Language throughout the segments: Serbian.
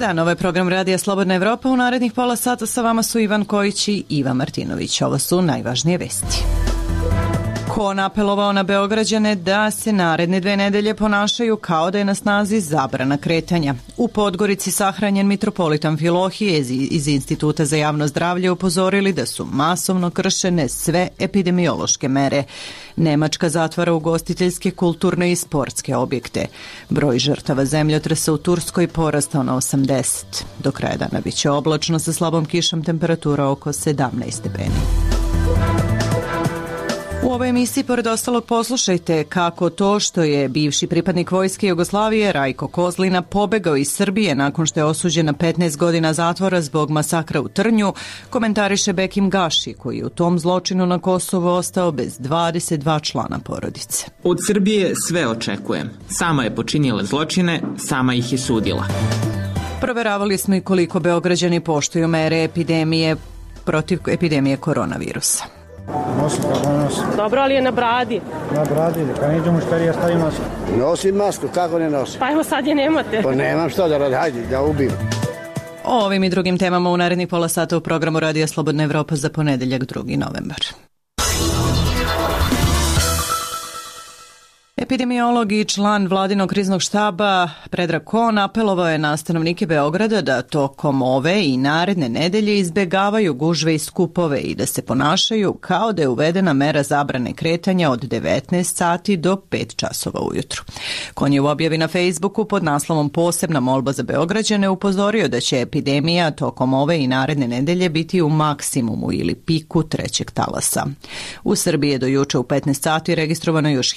dan, ovo je program Radija Slobodna Evropa. U narednih pola sata sa vama su Ivan Kojić i Iva Martinović. Ovo su najvažnije vesti. Kon apelovao na Beograđane da se naredne 2 nedelje ponašaju kao da je na snazi zabrana kretanja. U Podgorici sahranjen mitropolit Amfilohije iz Instituta za javno zdravlje upozorili da su masovno kršene sve epidemiološke mere. Nemačka zatvara ugostiteljske, kulturne i sportske objekte. Broj žrtava zemljotresa u Turskoj porastao na 80. Do kraja dana biće oblačno sa slabom kišom, temperatura oko 17 stepeni. U ovoj emisiji, pored ostalog, poslušajte kako to što je bivši pripadnik Vojske Jugoslavije Rajko Kozlina pobegao iz Srbije nakon što je osuđen na 15 godina zatvora zbog masakra u Trnju, komentariše Bekim Gaši, koji je u tom zločinu na Kosovu ostao bez 22 člana porodice. Od Srbije sve očekujem. Sama je počinila zločine, sama ih je sudila. Proveravali smo i koliko Beograđani poštuju mere epidemije protiv epidemije koronavirusa. Nosim kako nosim. Dobro, ali je na bradi. Na bradi, kad ne idemo štarija stavim masku. Nosim masku, kako ne nosim? Pa evo sad je nemate. Pa nemam što da radi, hajde, da ubim. O ovim i drugim temama u narednih pola sata u programu Radija Slobodna Evropa za ponedeljak 2. novembar. Epidemiolog i član vladinog kriznog štaba Predrag Kon apelovao je na stanovnike Beograda da tokom ove i naredne nedelje izbegavaju gužve i skupove i da se ponašaju kao da je uvedena mera zabrane kretanja od 19 sati do 5 časova ujutru. Kon je u objavi na Facebooku pod naslovom Posebna molba za Beograđane upozorio da će epidemija tokom ove i naredne nedelje biti u maksimumu ili piku trećeg talasa. U Srbiji je do juče u 15 sati registrovano još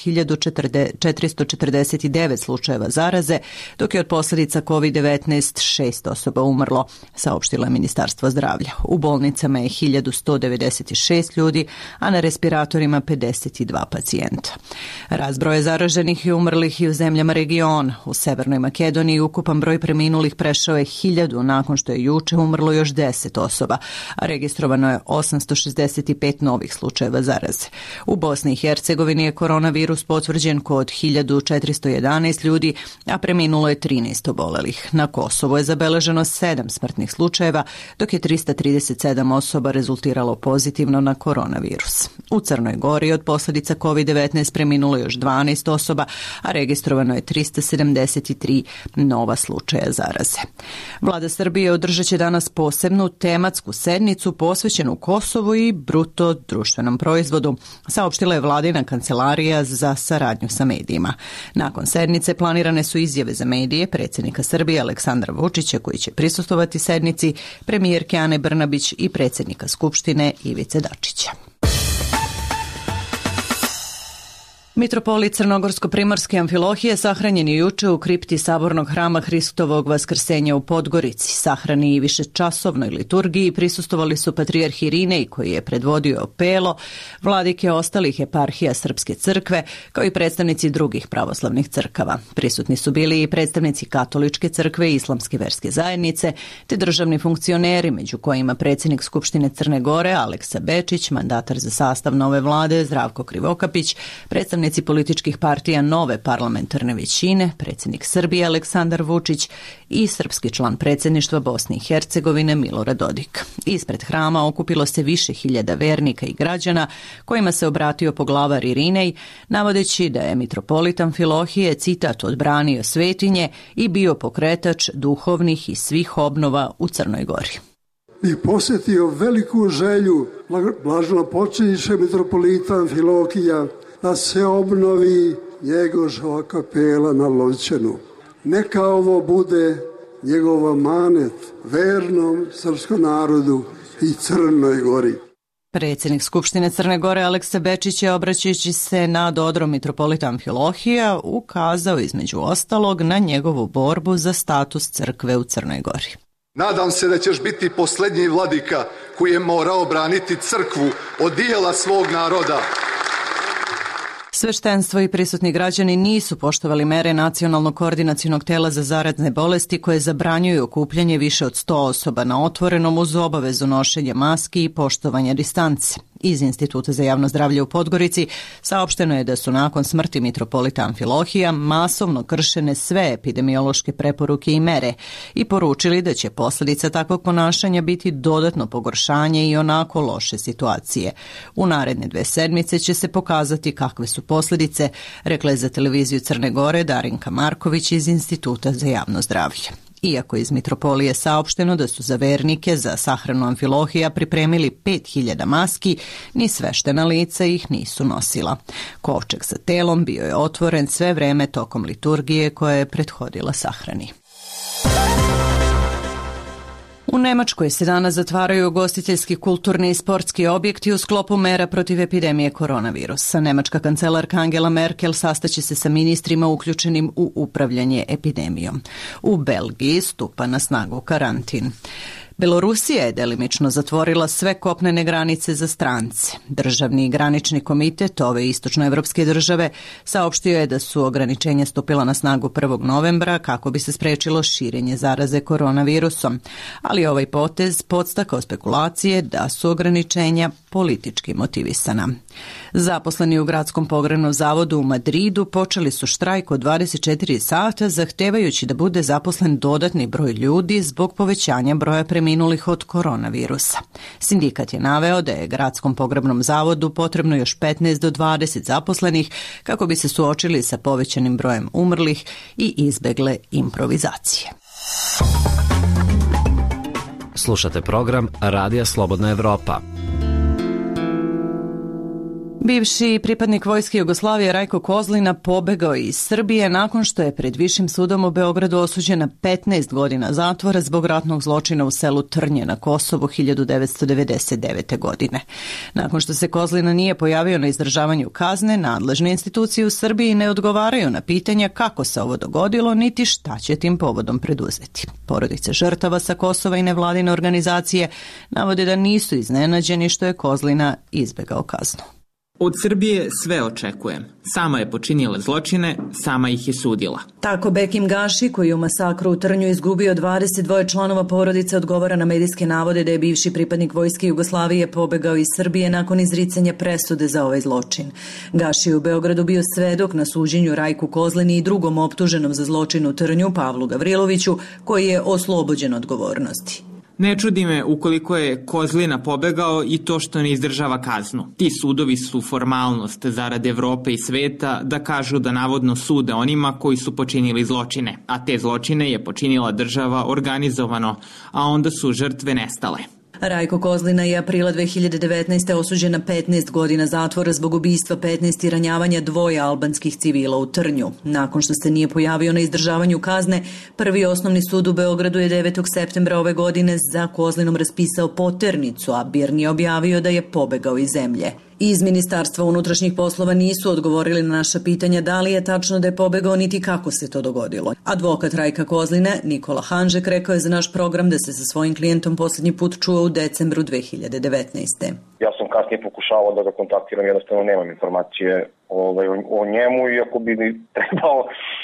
449 slučajeva zaraze, dok je od posljedica COVID-19 6 osoba umrlo, saopštilo je Ministarstvo zdravlja. U bolnicama je 1196 ljudi, a na respiratorima 52 pacijenta. Razbroje zaraženih i umrlih i u zemljama regiona. U Severnoj Makedoniji ukupan broj preminulih prešao je 1000 nakon što je juče umrlo još 10 osoba, a registrovano je 865 novih slučajeva zaraze. U Bosni i Hercegovini je koronavirus potvrđen kod 1411 ljudi, a preminulo je 13 obolelih. Na Kosovu je zabeleženo 7 smrtnih slučajeva, dok je 337 osoba rezultiralo pozitivno na koronavirus. U Crnoj Gori od posljedica COVID-19 preminulo još 12 osoba, a registrovano je 373 nova slučaja zaraze. Vlada Srbije održat će danas posebnu tematsku sednicu posvećenu Kosovu i bruto društvenom proizvodu, saopštila je vladina kancelarija za saradnju sa medijima. Nakon sednice planirane su izjave za medije predsjednika Srbije Aleksandra Vučića, koji će prisustvovati sednici, premijerke Ane Brnabić i predsjednika Skupštine Ivice Dačića. Mitropolit Crnogorsko-primorske Amfilohije sahranjen je juče u kripti sabornog hrama Hristovog Vaskrsenja u Podgorici. Sahrani i višečasovnoj liturgiji prisustvovali su patrijarh Irinej, koji je predvodio pelo, vladike ostalih eparhija Srpske crkve, kao i predstavnici drugih pravoslavnih crkava. Prisutni su bili i predstavnici Katoličke crkve i Islamske verske zajednice, te državni funkcioneri, među kojima predsjednik Skupštine Crne Gore Aleksa Bečić, mandatar za sastav nove vlade Zdravko Krivokapić, predstavnici političkih partija nove parlamentarne većine, predsjednik Srbije Aleksandar Vučić i srpski član predsjedništva Bosne i Hercegovine Milorad Dodik. Ispred hrama okupilo se više hiljada vernika i građana, kojima se obratio poglavar Irinej, navodeći da je mitropolit Amfilohije, citat, odbranio svetinje i bio pokretač duhovnih i svih obnova u Crnoj Gori. I posjetio veliku želju blaženopočivše mitropolita Amfilohija da se obnovi njegova kapela na Lovćenu. Neka ovo bude njegov amanet vernom srpskom narodu i Crnoj Gori. Predsjednik Skupštine Crne Gore Aleksa Bečić je, obraćajući se na dodrom mitropolita Amfilohija, ukazao između ostalog na njegovu borbu za status crkve u Crnoj Gori. Nadam se da ćeš biti posljednji vladika koji je morao braniti crkvu od dijela svog naroda. Sveštenstvo i prisutni građani nisu poštovali mere Nacionalnog koordinacionog tela za zarazne bolesti koje zabranjuju okupljanje više od 100 osoba na otvorenom uz obavezu nošenja maski i poštovanja distance. Iz Instituta za javno zdravlje u Podgorici saopšteno je da su nakon smrti mitropolita Amfilohija masovno kršene sve epidemiološke preporuke i mere i poručili da će posljedica takvog ponašanja biti dodatno pogoršanje i onako loše situacije. U naredne 2 sedmice će se pokazati kakve su posljedice, rekla je za televiziju Crne Gore Darinka Marković iz Instituta za javno zdravlje. Iako iz mitropolije saopšteno da su za vernike za sahranu Amfilohija pripremili 5000 maski, ni sveštena lica ih nisu nosila. Kovčeg sa telom bio je otvoren sve vreme tokom liturgije koja je prethodila sahrani. U Nemačkoj se danas zatvaraju ugostiteljski, kulturni i sportski objekti u sklopu mera protiv epidemije koronavirusa. Nemačka kancelarka Angela Merkel sastaće se sa ministrima uključenim u upravljanje epidemijom. U Belgiji stupa na snagu karantin. Belorusija je delimično zatvorila sve kopnene granice za strance. Državni granični komitet ove istočnoevropske države saopštio je da su ograničenja stupila na snagu 1. novembra kako bi se sprečilo širenje zaraze koronavirusom, ali ovaj potez podstakao spekulacije da su ograničenja politički motivisana. Zaposleni u Gradskom pogrebnom zavodu u Madridu počeli su štrajk od 24 sata zahtevajući da bude zaposlen dodatni broj ljudi zbog povećanja broja preminulih od koronavirusa. Sindikat je naveo da je Gradskom pogrebnom zavodu potrebno još 15 do 20 zaposlenih kako bi se suočili sa povećanim brojem umrlih i izbegle improvizacije. Slušate program Radija Slobodna Evropa. Bivši pripadnik vojske Jugoslavije Rajko Kozlina pobegao iz Srbije nakon što je pred Višim sudom u Beogradu osuđen na 15 godina zatvora zbog ratnog zločina u selu Trnje na Kosovu 1999. godine. Nakon što se Kozlina nije pojavio na izdržavanju kazne, nadležne institucije u Srbiji ne odgovaraju na pitanja kako se ovo dogodilo, niti šta će tim povodom preduzeti. Porodice žrtava sa Kosova i nevladine organizacije navode da nisu iznenađeni što je Kozlina izbegao kaznu. Od Srbije sve očekujem. Sama je počinila zločine, sama ih je sudila. Tako Bekim Gaši, koji je u masakru u Trnju izgubio 22 članova porodice, odgovara na medijske navode da je bivši pripadnik vojske Jugoslavije pobegao iz Srbije nakon izricanja presude za ovaj zločin. Gaši je u Beogradu bio svedok na suđenju Rajku Kozlini i drugom optuženom za zločin u Trnju, Pavlu Gavriloviću, koji je oslobođen odgovornosti. Ne čudi me ukoliko je Kozlina pobegao i to što ne izdržava kaznu. Ti sudovi su formalnost zarad Evrope i sveta da kažu da navodno sude onima koji su počinili zločine, a te zločine je počinila država organizovano, a onda su žrtve nestale. Rajko Kozlina je aprila 2019. osuđen na 15 godina zatvora zbog ubistva 15 i ranjavanja 2 albanskih civila u Trnju. Nakon što se nije pojavio na izdržavanju kazne, Prvi osnovni sud u Beogradu je 9. septembra ove godine za Kozlinom raspisao poternicu, a BIRN je objavio da je pobegao iz zemlje. Iz Ministarstva unutrašnjih poslova nisu odgovorili na naša pitanja da li je tačno da je pobegao niti kako se to dogodilo. Advokat Rajka Kozline, Nikola Hanžek, rekao je za naš program da se sa svojim klijentom posljednji put čuo u decembru 2019. Ja sam kasnije pokušavao da ga kontaktiram, jednostavno nemam informacije o njemu, iako bi trebao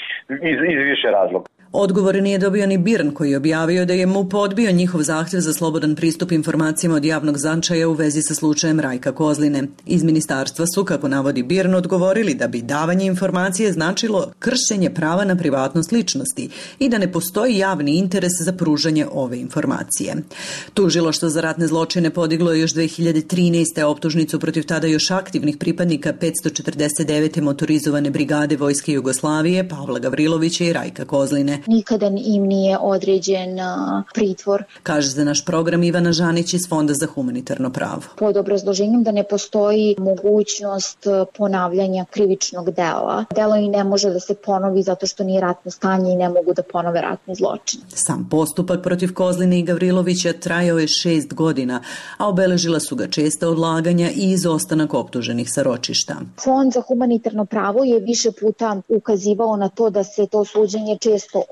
iz više razloga. Odgovor nije dobio ni BIRN, koji je objavio da je MUP odbio njihov zahtjev za slobodan pristup informacijama od javnog značaja u vezi sa slučajem Rajka Kozline. Iz ministarstva su, kako navodi BIRN, odgovorili da bi davanje informacije značilo kršenje prava na privatnost ličnosti i da ne postoji javni interes za pružanje ove informacije. Tužilaštvo za ratne zločine podiglo je još 2013. optužnicu protiv tada još aktivnih pripadnika 549. motorizovane brigade Vojske Jugoslavije, Pavla Gavrilovića i Rajka Kozline. Nikada im nije određen pritvor. Kaže za naš program Ivana Žanić iz Fonda za humanitarno pravo. Pod obrazloženjem da ne postoji mogućnost ponavljanja krivičnog dela. Delo i ne može da se ponovi zato što nije ratno stanje i ne mogu da ponove ratni zločin. Sam postupak protiv Kozline i Gavrilovića trajao je 6 godina, a obeležila su ga česta odlaganja i izostanak optuženih sa ročišta. Fond za humanitarno pravo je više puta ukazivao na to da se to suđenje često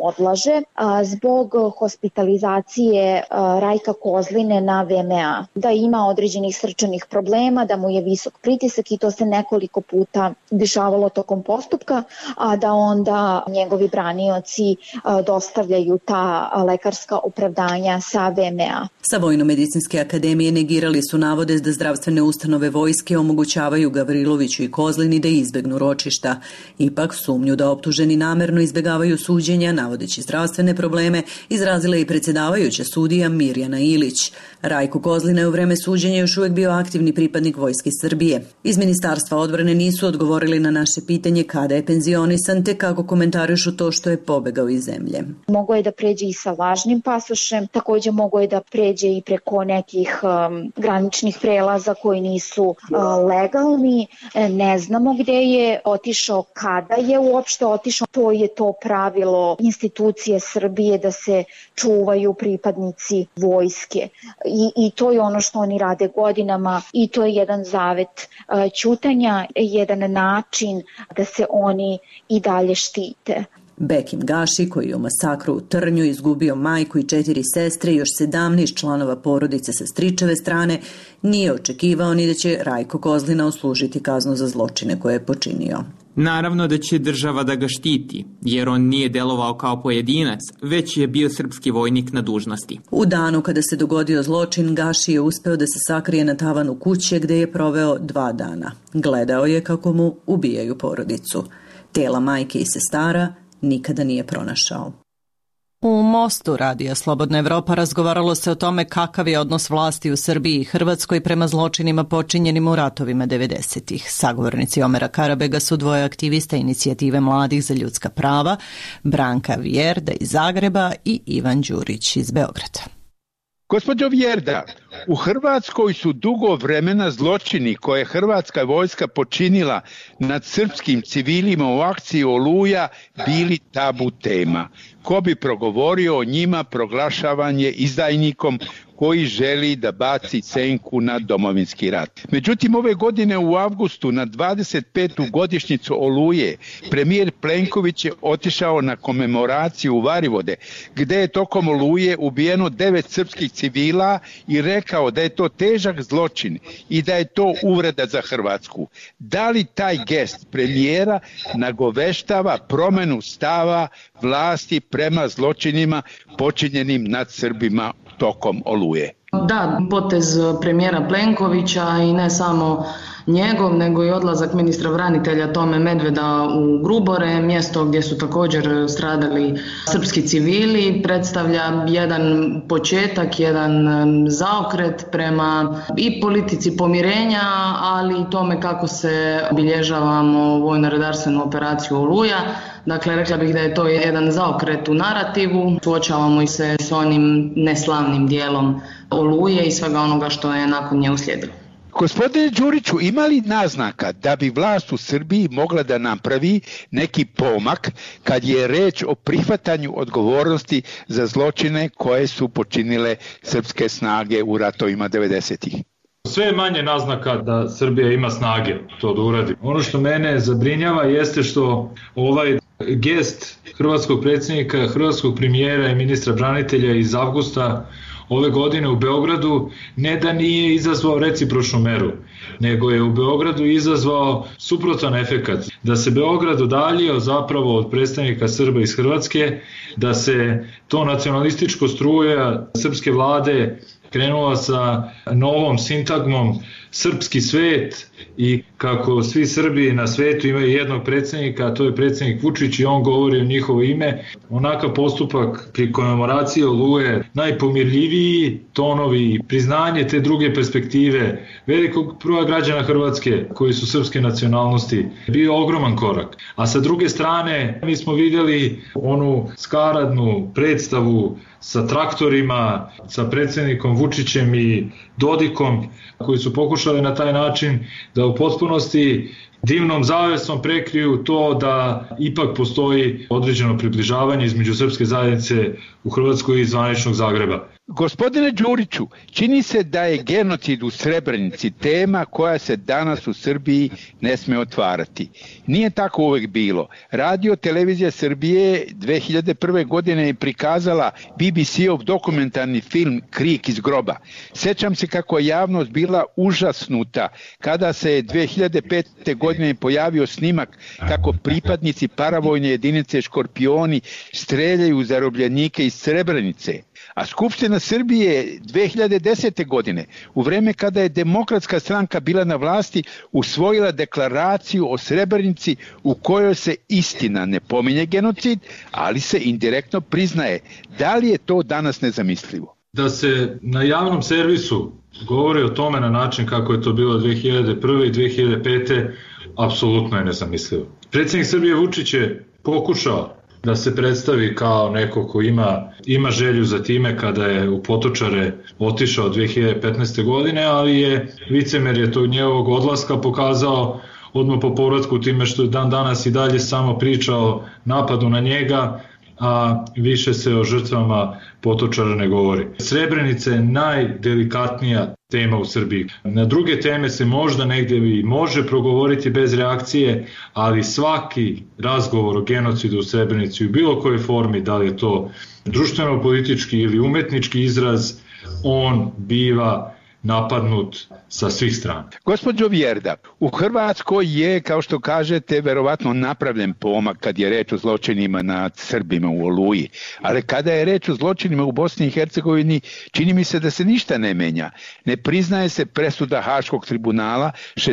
odlaže zbog hospitalizacije Rajka Kozline na VMA, da ima određenih srčanih problema, da mu je visok pritisak i to se nekoliko puta dešavalo tokom postupka, a da onda njegovi branioci dostavljaju ta lekarska opravdanja sa VMA. Sa Vojno-medicinske akademije negirali su navode da zdravstvene ustanove vojske omogućavaju Gavriloviću i Kozlini da izbegnu ročišta. Ipak sumnju da optuženi namerno izbegavaju suđenja, navodeći zdravstvene probleme, izrazila i predsjedavajuća sudija Mirjana Ilić. Rajko Kozlina je u vreme suđenja još uvijek bio aktivni pripadnik Vojske Srbije. Iz Ministarstva odbrane nisu odgovorili na naše pitanje kada je penzionisan te kako komentarišu to što je pobegao iz zemlje. Mogao je da pređe i sa lažnim pasošem, također mogao je da pređe i preko nekih graničnih prelaza koji nisu legalni. Ne znamo gde je otišao, kada je uopšte otišao. To je to pravilo institucije Srbije da se čuvaju pripadnici vojske. I to je ono što oni rade godinama i to je jedan zavet ćutanja, jedan način da se oni i dalje štite. Bekim Gaši, koji je u masakru u Trnju izgubio majku i 4 sestre i još 17 članova porodice sa stričeve strane, nije očekivao ni da će Rajko Kozlina odslužiti kaznu za zločine koje je počinio. Naravno da će država da ga štiti, jer on nije delovao kao pojedinac, već je bio srpski vojnik na dužnosti. U danu kada se dogodio zločin, Gaši je uspeo da se sakrije na tavanu kuće gde je proveo 2 dana. Gledao je kako mu ubijaju porodicu. Tela majke i sestara nikada nije pronašao. U Mostu Radija Slobodna Evropa razgovaralo se o tome kakav je odnos vlasti u Srbiji i Hrvatskoj prema zločinima počinjenim u ratovima 90-ih. Sagovornici Omera Karabega su 2 aktivista inicijative mladih za ljudska prava, Branka Vjerda iz Zagreba i Ivan Đurić iz Beograda. Gospođo Vjerda, u Hrvatskoj su dugo vremena zločini koje je hrvatska vojska počinila nad srpskim civilima u akciji Oluja bili tabu tema. Ko bi progovorio o njima, proglašavan je izdajnikom koji želi da baci senku na domovinski rat. Međutim, ove godine u avgustu na 25. godišnjicu Oluje premijer Plenković je otišao na komemoraciju u Varivode, gde je tokom Oluje ubijeno 9 srpskih civila i rekao da je to težak zločin i da je to uvreda za Hrvatsku. Da li taj gest premijera nagoveštava promenu stava vlasti prema zločinima počinjenim nad Srbima tokom Oluje? Da, potez premijera Plenkovića i ne samo njegov, nego i odlazak ministra branitelja Tome Medveda u Grubore, mjesto gdje su također stradali srpski civili, predstavlja jedan početak, jedan zaokret prema i politici pomirenja, ali i tome kako se obilježavamo vojno-redarstvenu operaciju Oluja. Dakle, rekla bih da je to jedan zaokret u narativu. Suočavamo se s onim neslavnim dijelom Oluje i svega onoga što je nakon nje uslijedilo. Gospodine Đuriću, ima li naznaka da bi vlast u Srbiji mogla da napravi neki pomak kad je reč o prihvatanju odgovornosti za zločine koje su počinile srpske snage u ratovima 90-ih? Sve je manje naznaka da Srbija ima snage to da uradi. Ono što mene zabrinjava jeste što ovaj gest hrvatskog predsjednika, hrvatskog premijera i ministra branitelja iz avgusta ove godine u Beogradu ne da nije izazvao recipročnu meru, nego je u Beogradu izazvao suprotan efekat. Da se Beograd udaljio zapravo od predstavnika Srba iz Hrvatske, da se to nacionalističko struja srpske vlade krenula sa novom sintagmom srpski svet i kako svi Srbi na svetu imaju jednog predsjednika, a to je predsjednik Vučić i on govori u njihovo ime. Onakav postupak pri komemoraciji Oluje, najpomirljiviji tonovi i priznanje te druge perspektive velikog broja građana Hrvatske koji su srpske nacionalnosti bio ogroman korak. A sa druge strane mi smo vidjeli onu skaradnu predstavu sa traktorima, sa predsjednikom Vučićem i Dodikom koji su pokušali na taj način da u potpunosti divnom zavesom prekriju to da ipak postoji određeno približavanje između srpske zajednice u Hrvatskoj i zvaničnog Zagreba. Gospodine Đuriću, čini se da je genocid u Srebrenici tema koja se danas u Srbiji ne sme otvarati. Nije tako uvek bilo. Radio Televizija Srbije 2001. godine je prikazala BBC-ov dokumentarni film Krik iz groba. Sećam se kako je javnost bila užasnuta kada se 2005. godine pojavio snimak kako pripadnici paravojne jedinice Škorpioni streljaju u zarobljenike iz Srebrenice. A Skupština Srbije 2010. godine, u vreme kada je Demokratska stranka bila na vlasti, usvojila deklaraciju o Srebrenici u kojoj se istina ne pominje genocid, ali se indirektno priznaje. Da li je to danas nezamislivo? Da se na javnom servisu govori o tome na način kako je to bilo 2001. i 2005. apsolutno je nezamislivo. Predsjednik Srbije Vučić je pokušao da se predstavi kao neko ko ima želju za time kada je u Potočare otišao 2015. godine, ali je licemerje tog njegovog odlaska pokazao odmah po povratku time što je dan danas i dalje samo priča o napadu na njega, a više se o žrtvama Potočara ne govori. Srebrenica je najdelikatnija tema u Srbiji. Na druge teme se možda negdje i može progovoriti bez reakcije, ali svaki razgovor o genocidu u Srebrenici u bilo kojoj formi, da li je to društveno-politički ili umetnički izraz, on biva napadnut sa svih strana. Gospođo Vjerda, u Hrvatskoj je, kao što kažete, verovatno napravljen pomak kad je reč o zločinima nad Srbima u Oluji, ali kada je reč o zločinima u Bosni i Hercegovini, čini mi se da se ništa ne menja. Ne priznaje se presuda Haškog tribunala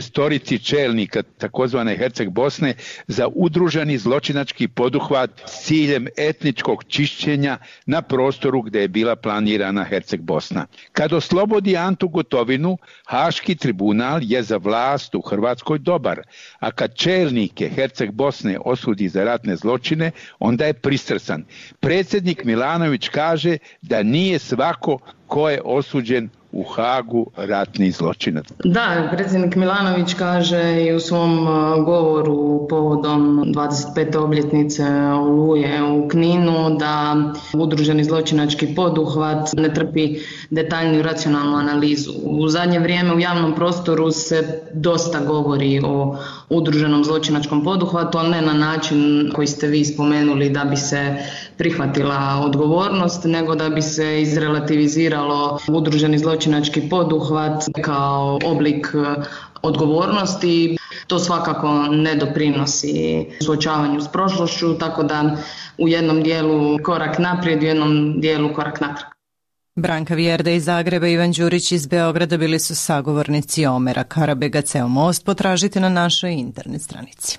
6 čelnika takozvane Herceg Bosne za udruženi zločinački poduhvat s ciljem etničkog čišćenja na prostoru gde je bila planirana Herceg Bosna. Kad oslobodi Antu Gotovinu, Haški tribunal je za vlast u Hrvatskoj dobar, a kad čelnike Herceg Bosne osudi za ratne zločine, onda je pristrasan. Predsjednik Milanović kaže da nije svako ko je osuđen u Hagu ratni zločinac. Da, predsjednik Milanović kaže i u svom govoru povodom 25. obljetnice Oluje u Kninu da udruženi zločinački poduhvat ne trpi detaljniju racionalnu analizu. U zadnje vrijeme u javnom prostoru se dosta govori o udruženom zločinačkom poduhvatu, ali ne na način koji ste vi spomenuli da bi se prihvatila odgovornost, nego da bi se izrelativiziralo udruženi zločinački poduhvat kao oblik odgovornosti. To svakako ne doprinosi suočavanju s prošlošću, tako da u jednom dijelu korak naprijed, u jednom dijelu korak natrag. Branka Vjerda iz Zagreba i Ivan Đurić iz Beograda bili su sagovornici Omera Karabega. Ceo most potražite na našoj internet stranici.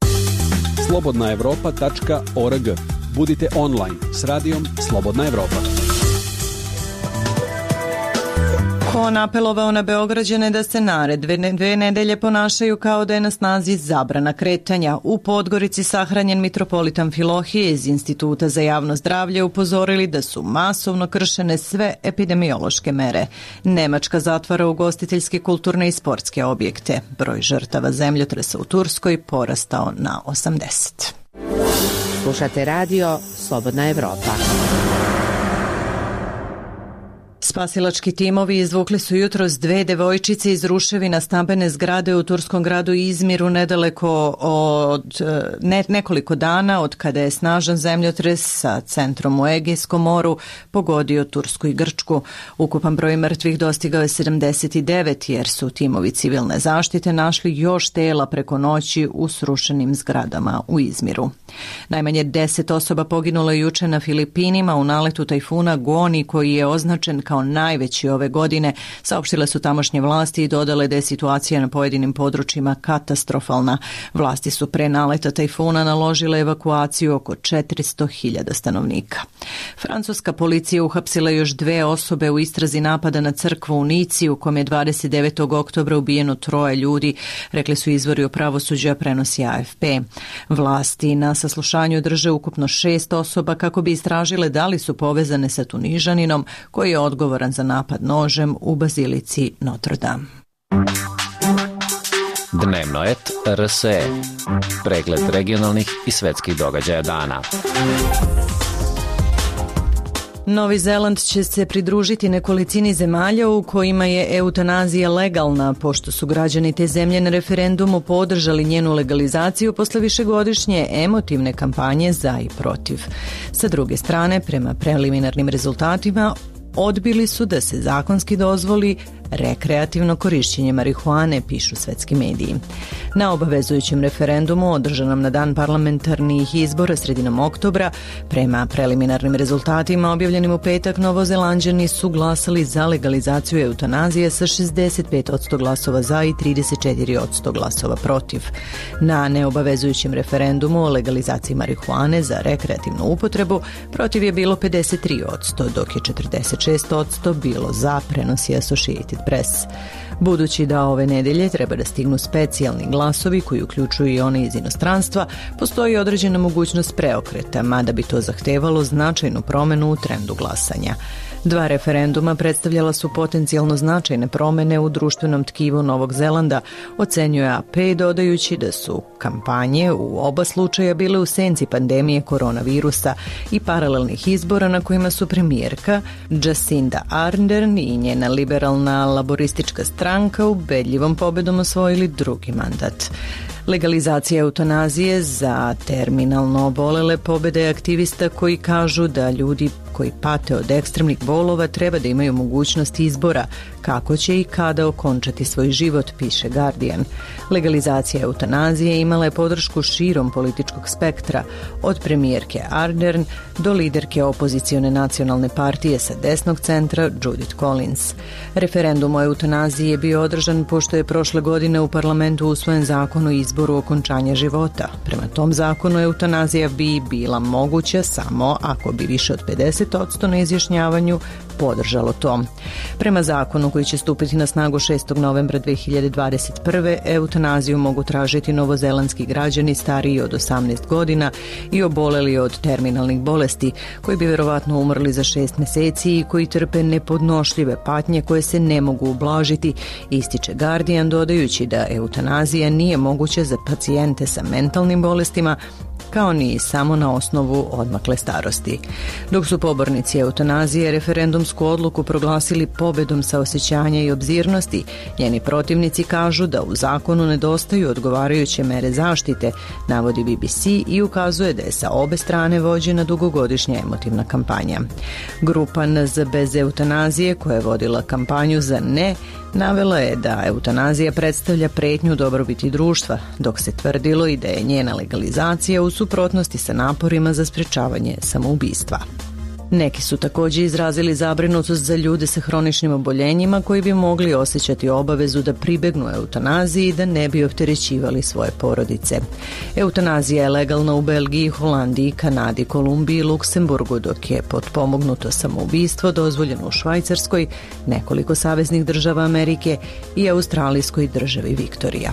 slobodnaevropa.org. Budite online s radijom Slobodna Evropa. Ko napelovao na Beograđane da se naredne 2 nedelje ponašaju kao da je na snazi zabrana kretanja. U Podgorici sahranjen mitropolitan Amfilohije iz Instituta za javno zdravlje upozorili da su masovno kršene sve epidemiološke mere. Nemačka zatvara ugostiteljske, kulturne i sportske objekte. Broj žrtava zemljotresa u Turskoj porastao na 80. Slušate radio Slobodna Evropa. Spasilački timovi izvukli su jutros 2 devojčice iz ruševina stambene zgrade u turskom gradu Izmiru nedaleko od nekoliko dana od kada je snažan zemljotres sa centrom u Egejskom moru pogodio Tursku i Grčku. Ukupan broj mrtvih dostigao je 79 jer su timovi civilne zaštite našli još tela preko noći u srušenim zgradama u Izmiru. Najmanje 10 osoba poginulo je juče na Filipinima u naletu tajfuna Goni koji je označen kao najveći ove godine, saopštile su tamošnje vlasti i dodale da je situacija na pojedinim područjima katastrofalna. Vlasti su pre naleta tajfuna naložile evakuaciju oko 400.000 stanovnika. Francuska policija uhapsila još 2 osobe u istrazi napada na crkvu u Nici u kom je 29. oktobra ubijeno 3 ljudi, rekli su izvori o pravosuđa, prenosi AFP. Vlasti na saslušanju drže ukupno 6 osoba kako bi istražile da li su povezane sa Tunižaninom koji je odgovoran za napad nožem u bazilici Notre Dame. Dnevnoet RSE. Pregled regionalnih i svetskih događaja dana. Novi Zeland će se pridružiti nekolicini zemalja u kojima je eutanazija legalna, pošto su građani te zemlje na referendumu podržali njenu legalizaciju posle višegodišnje emotivne kampanje za i protiv. Sa druge strane, prema preliminarnim rezultatima, odbili su da se zakonski dozvoli rekreativno korišćenje marihuane, pišu svetski mediji. Na obavezujućem referendumu, održanom na dan parlamentarnih izbora sredinom oktobra, prema preliminarnim rezultatima objavljenim u petak, Novozelanđani su glasali za legalizaciju eutanazije sa 65% glasova za i 34% glasova protiv. Na neobavezujućem referendumu o legalizaciji marihuane za rekreativnu upotrebu protiv je bilo 53%, dok je 46% bilo za, prenosi Associated Press. Budući da ove nedelje treba da stignu specijalni glasovi koji uključuju i one iz inostranstva, postoji određena mogućnost preokreta, mada bi to zahtevalo značajnu promenu u trendu glasanja. Dva referenduma predstavljala su potencijalno značajne promene u društvenom tkivu Novog Zelanda, ocenjuje AP, dodajući da su kampanje u oba slučaja bile u senci pandemije koronavirusa i paralelnih izbora na kojima su premijerka Jacinda Ardern i njena liberalna laboristička stranka ubedljivom pobedom osvojili drugi mandat. Legalizacija eutanazije za terminalno obolele pobede aktivista koji kažu da ljudi koji pate od ekstremnih bolova treba da imaju mogućnost izbora kako će i kada okončati svoj život, piše Guardian. Legalizacija eutanazije imala je podršku širom političkog spektra, od premijerke Ardern do liderke opozicione nacionalne partije sa desnog centra Judith Collins. Referendum o eutanaziji je bio održan pošto je prošle godine u parlamentu usvojen zakon o izboru okončanja života. Prema tom zakonu eutanazija bi bila moguća samo ako bi više od 50% na izjašnjavanju podržalo to. Prema zakonu koji će stupiti na snagu 6. novembra 2021. eutanaziju mogu tražiti novozelandski građani stariji od 18 godina i oboleli od terminalnih bolesti, koji bi verovatno umrli za 6 meseci i koji trpe nepodnošljive patnje koje se ne mogu ublažiti, ističe Guardian, dodajući da eutanazija nije moguća za pacijente sa mentalnim bolestima, kao ni samo na osnovu odmakle starosti. Dok su pobornici eutanazije referendumsku odluku proglasili pobedom saosećanja i obzirnosti, njeni protivnici kažu da u zakonu nedostaju odgovarajuće mere zaštite, navodi BBC i ukazuje da je sa obe strane vođena dugogodišnja emotivna kampanja. Grupa NZ bez eutanazije, koja je vodila kampanju za ne, navela je da eutanazija predstavlja pretnju dobrobiti društva, dok se tvrdilo i da je njena legalizacija u suprotnosti sa naporima za sprečavanje samoubistva. Neki su također izrazili zabrinutost za ljude sa hroničnim oboljenjima koji bi mogli osjećati obavezu da pribegnu eutanaziji da ne bi opterećivali svoje porodice. Eutanazija je legalna u Belgiji, Holandiji, Kanadi, Kolumbiji i Luksemburgu, dok je potpomognuto samoubistvo dozvoljeno u Švajcarskoj, nekoliko saveznih država Amerike i australijskoj državi Viktorija.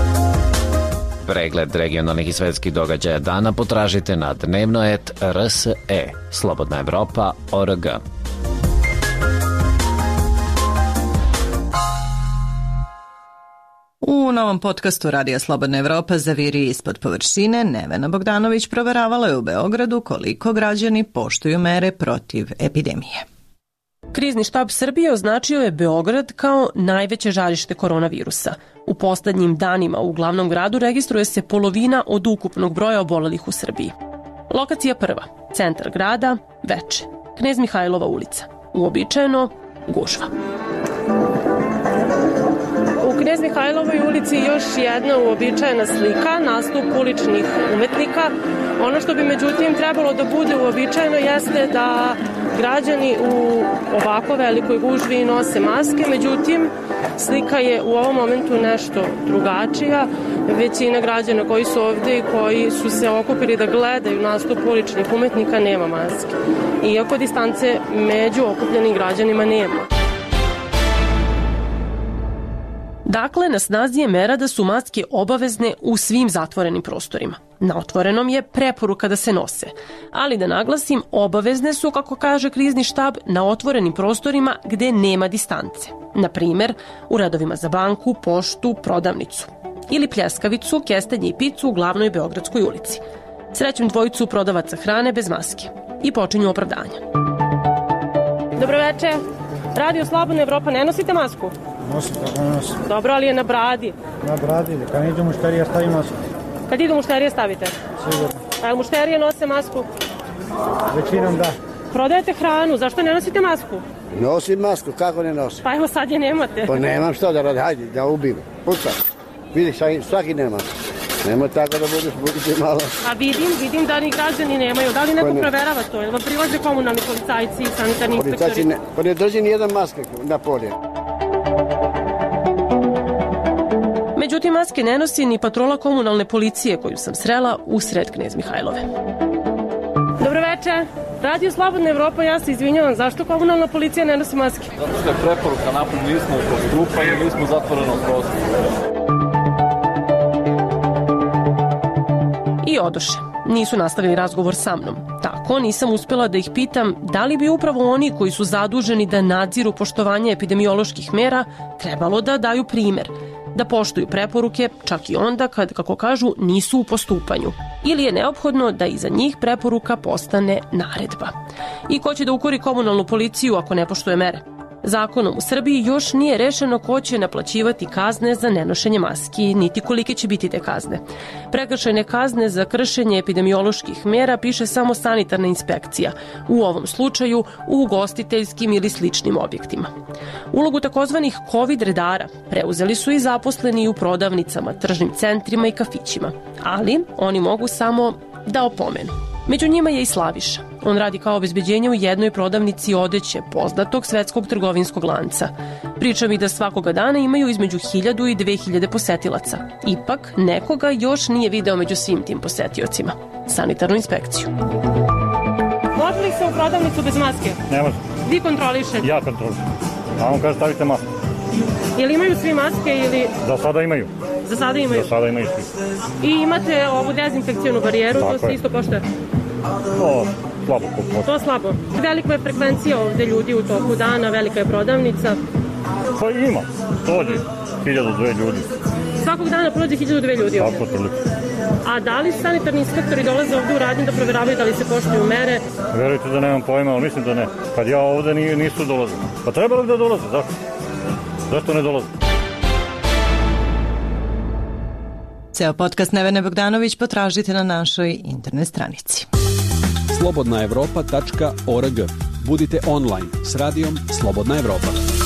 Pregled regionalnih i svetskih događaja dana potražite na Dnevnoet RSE, Slobodna Evropa.org. U novom podcastu Radija Slobodna Evropa Zaviri ispod površine, Nevena Bogdanović proveravala je u Beogradu koliko građani poštuju mere protiv epidemije. Krizni štab Srbije označio je Beograd kao najveće žarište koronavirusa. U poslednjim danima u glavnom gradu registruje se polovina od ukupnog broja obolelih u Srbiji. Lokacija prva, centar grada, Veče, Knez Mihajlova ulica. Uobičajeno, gužva. U Knez Mihajlovoj ulici još jedna uobičajena slika, nastup uličnih umetnika. Ono što bi međutim trebalo da bude uobičajeno jeste da građani u ovako velikoj gužvi nose maske, međutim slika je u ovom momentu nešto drugačija. Većina građana koji su ovde i koji su se okupili da gledaju nastup uličnih umetnika nema maske, iako distance među okupljenim građanima nema. Dakle, na snazi je mera da su maske obavezne u svim zatvorenim prostorima. Na otvorenom je preporuka da se nose, ali da naglasim, obavezne su, kako kaže krizni štab, na otvorenim prostorima gde nema distance. Na primer, u redovima za banku, poštu, prodavnicu. ili pljeskavicu, kestenje i picu u glavnoj Beogradskoj ulici. Srećem dvojicu prodavaca hrane bez maske. I počinju opravdanja. Dobroveče. Radio Slobodna Evropa, ne nosite masku? Nosim, kako ne nosim. Dobro, ali je na bradi. Na bradi, kad idu mušterija stavim masku. Kad idu mušterije stavite? Sigurno. A mušterije nose masku? Većinom da. Prodajete hranu, zašto ne nosite masku? Nosim masku, kako ne nosim? Pa evo sad je nemate. Pa nemam što da radi, hajde, da ubim. Pucam. Vidiš, svaki nema. Nemoj tako da budete malo. A vidim da ni građani nemaju. Da li neko proverava to? Jel vam prilaze komunalni policajci i sanitarni inspektori? Pa ne drži nijedan maske na polje. Međutim, maske ne nosi ni patrola komunalne policije koju sam srela usred Knez Mihajlove. Dobroveče. Radio Slobodna Evropa, ja se izvinjavam. Zašto komunalna policija ne nosi maske? Zato što je preporuka napred, nismo u postupanju, nismo u zatvorenom prostoru. I odoše. Nisu nastavili razgovor sa mnom. Tako nisam uspela da ih pitam da li bi upravo oni koji su zaduženi da nadziru poštovanje epidemioloških mera trebalo da daju primer, da poštuju preporuke čak i onda kad, kako kažu, nisu u postupanju. Ili je neophodno da iza njih preporuka postane naredba. I ko će da ukori komunalnu policiju ako ne poštuje mere? Zakonom u Srbiji još nije rešeno ko će naplaćivati kazne za nenošenje maski, niti kolike će biti te kazne. Prekršajne kazne za kršenje epidemioloških mera piše samo sanitarna inspekcija, u ovom slučaju u ugostiteljskim ili sličnim objektima. Ulogu takozvanih COVID redara preuzeli su i zaposleni u prodavnicama, tržnim centrima i kafićima, ali oni mogu samo da opomenu. Među njima je i Slaviša. On radi kao obezbeđenje u jednoj prodavnici odeće poznatog svetskog trgovinskog lanca. Priča mi da svakoga dana imaju između 1000 i 2000 posetilaca. Ipak, nekoga još nije video među svim tim posetiocima. Sanitarnu inspekciju. Može li se u prodavnicu bez maske? Ne može. Vi kontrolišete? Ja kontrolišem. A on kaže stavite masku. Jel imaju svi maske ili... Za sada imaju. Za sada imaju? Za sada imaju svi. I imate ovu dezinfekcijonu barijeru, to se isto poštuje? To slabo. To slabo. Velika je frekvencija ovde ljudi u toku dana, velika je prodavnica. Pa ima, dođe 1000-2 ljudi. Svakog dana prođe 1000-2 ljudi ovde? Tako otprilike. A da li sanitarni inspektori dolaze ovde u radnju da proveravaju da li se poštuju mere? Verujte da nemam pojma, ali mislim da ne. Kad ja ovde nisu dolazili. Pa trebalo bi da dolaze, zašto? Zašto ne dolaze? Ceo podcast Nevene Bogdanović potražite na našoj internet stranici. slobodnaevropa.org. Budite online s radijom Slobodna Evropa.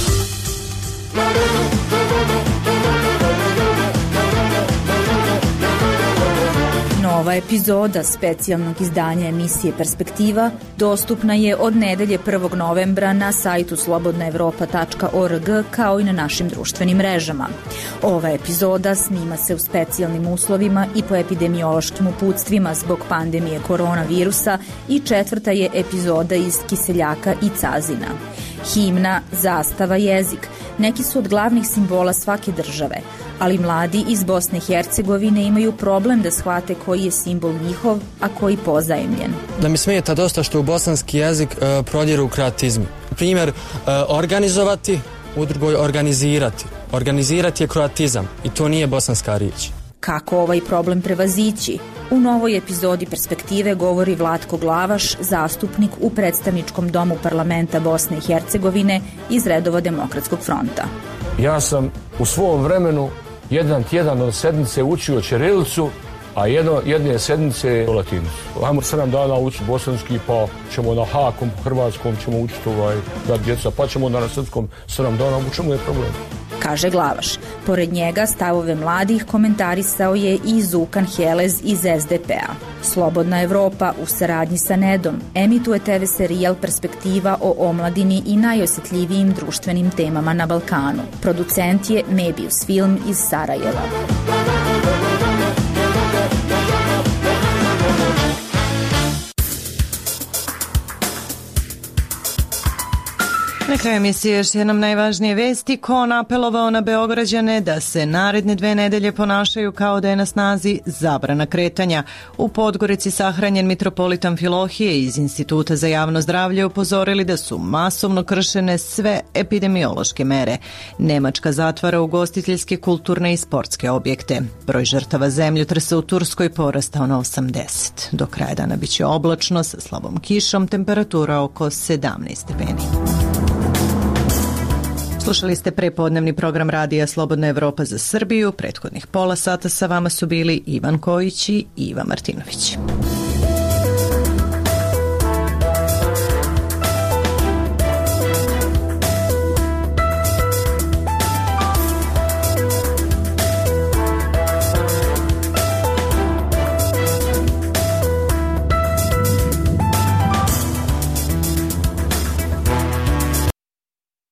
Nova epizoda specijalnog izdanja emisije Perspektiva dostupna je od nedelje 1. novembra na sajtu slobodnaevropa.org kao i na našim društvenim mrežama. Ova epizoda snima se u specijalnim uslovima i po epidemiološkim uputstvima zbog pandemije koronavirusa i 4. je epizoda iz Kiseljaka i Cazina. Himna, zastava, jezik neki su od glavnih simbola svake države, ali mladi iz Bosne i Hercegovine imaju problem da shvate koji je simbol njihov, a koji pozajemljen. Da mi smeta dosta što u bosanski jezik prodiru kroatizmi. Primjer, organizovati, u drugoj organizirati. Organizirati je kroatizam i to nije bosanska riječ. Kako ovaj problem prevazići? U novoj epizodi Perspektive govori Vlatko Glavaš, zastupnik u predstavničkom domu parlamenta Bosne i Hercegovine iz redova Demokratskog fronta. Ja sam u svom vremenu jedan tjedan od sedmice učio ćirilicu, a jedne sedmice latinicu. Ajmo 7 dana učiti bosanski, pa ćemo na hakom, hrvatskom ćemo učiti da djeca, pa ćemo na srpskom 7 dana, u čemu je problem? Kaže Glavaš. Pored njega stavove mladih komentarisao je i Zukan Helez iz SDP-a. Slobodna Evropa u saradnji sa Nedom emituje TV serijal Perspektiva o omladini i najosjetljivijim društvenim temama na Balkanu. Producent je Mebius Film iz Sarajeva. Na kraju emisije još jednom najvažnije vesti. Kon apelovao na Beograđane da se naredne 2 nedelje ponašaju kao da je na snazi zabrana kretanja. U Podgorici sahranjen mitropolita Amfilohije iz Instituta za javno zdravlje upozorili da su masovno kršene sve epidemiološke mere. Nemačka zatvara ugostiteljske, kulturne i sportske objekte. Broj žrtava zemljotresa u Turskoj porastao na 80. Do kraja dana biće oblačno sa slabom kišom, temperatura oko 17 stepeni. Slušali ste prepodnevni program radija Slobodna Evropa za Srbiju. Prethodnih pola sata sa vama su bili Ivan Kojić i Iva Martinović.